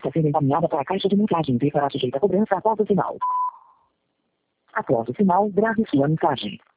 está sendo encaminhada para a caixa de mensagens e será sujeita a cobrança após o sinal. Após o sinal, grave sua mensagem.